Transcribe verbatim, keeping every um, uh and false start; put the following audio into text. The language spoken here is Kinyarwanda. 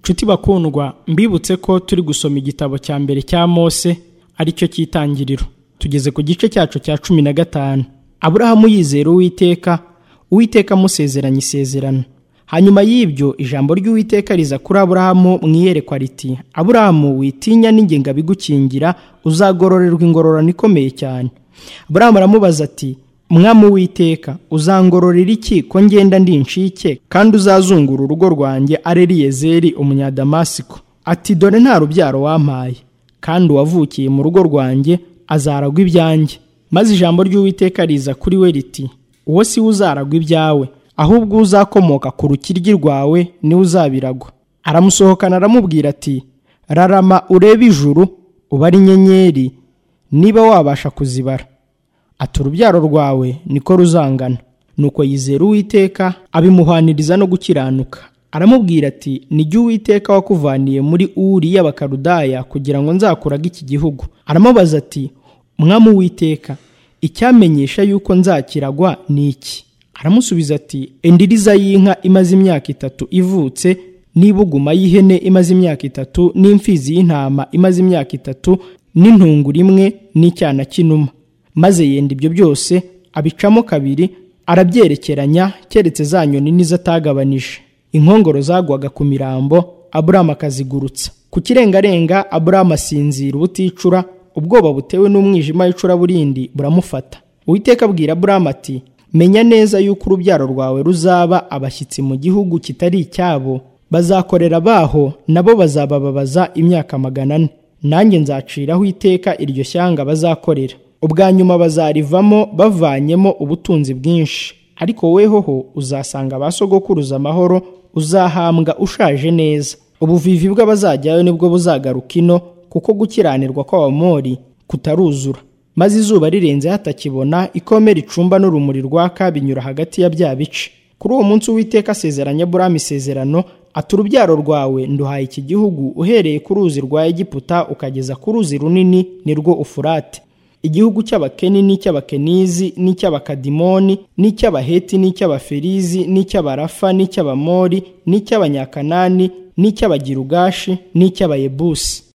Nshuti bakundwa, mbibutse ko turi gusoma igitabo cya mbere cya Mose aricyo cy'Itangiriro. Tugeze ku gice cyacu cya cumi na gatanu. Aburahamu yizera Uwiteka, Uwiteka amusezeranya isezerano. Hanyuma y'ibyo ijambo ry'Uwiteka riza kuri Aburahamu mu iyerekwa riti: Aburahamu, witinya, ninjye ngabigukingira, uzagororerwa ingororano ikomeye cyane. Aburahamu aramubaza ati: Mwami Uwiteka, uzangororera iki ko ngenda ndi inshike, kandi uzazungura urugo rwanjye ari Eliyezeri umunyadamasiko? Ati: Dore nta rubyaro wampaye, kandi uwavukiye mu rugo rwanjye azaragwa ibyanjye. Maze ijambo ry'Uwiteka riza kuri we riti: Uwo si we uzaragwa ibyawe, ahubwo uzakomoka ku rukiryi rwawe ni uzabiragwa. Aramusohokana aramubwira ati: Rarama urebe ijuru, ubare inyenyeri, niba wabasha kuzibara. Ati: Urubyaro rwawe niko ruzangana. Nuko yizera Uwiteka, abimuhaniriza no gukiranuka. Aramubwira ati: Ni jye Uwiteka wakuvaniye muri Uri y'Abakaludaya kugira ngo nzakurage iki gihugu. Aramubaza ati: Mwami Uwiteka, icyamenyesha yuko nzakiragwa ni iki? Aramusubiza ati: Endiriza y'inka imaze imyaka itatu ivutse, n'ibuguma y'ihene imaze imyaka itatu, n'imfizi y'intama imaze imyaka itatu, n'intungura imwe, n'icyana cy'inuma. Maze yenda ibyo byose abicamo kabiri, arabyerekeranya, keretse za nyoni nizo atagabanije. Inkongoro zagwaga ku mirambo, Aburahamu akazigurutsa. Ku kirengarenga Aburahamu asinzira ubuticura, ubwoba butewe n'umwijima w'icuraburindi buramufata. Uwiteka abwira Aburahamu ati: Menya neza yuko urubyaro rwawe ruzaba abashyitsi mu gihugu kitari icyabo, bazakorera baho, nabo bazabababaza imyaka magana ane. Nanjye nzaciraho iteka iryo shyanga bazakorera. Ubwa nyuma bazarivamo bavanyemo ubutunzi bwinshi, ariko wehoho uzasanga ba sogokuruza amahoro, uzahambwa ushaje neza. Ubuvivi bw'abazajyayo nibwo buzagaruka ino, kuko gukiranirwa kw'Abamori kutaruzura. Maze izuba rirenze hatakibona, ikome ricumba n'urumuri rwaka binyura hagati ya bya bice. Kuri uwo munsi Uwiteka asezeranya Aburahamu isezerano, ati: Urubyaro rwawe nduhaye iki gihugu, uhereye ku ruzi rwa Egiputa ukageza ku ruzi runini, ni rwo Ufurate. Igihugu cy'Abakeni n'icy'Abakenizi n'icy'Abakadimoni n'icy'Abaheti n'icy'Abaferizi n'icy'Abarafa n'icy'Abamori n'icy'Abanyakanani n'icy'Abagirugashi n'icy'Abayebusi.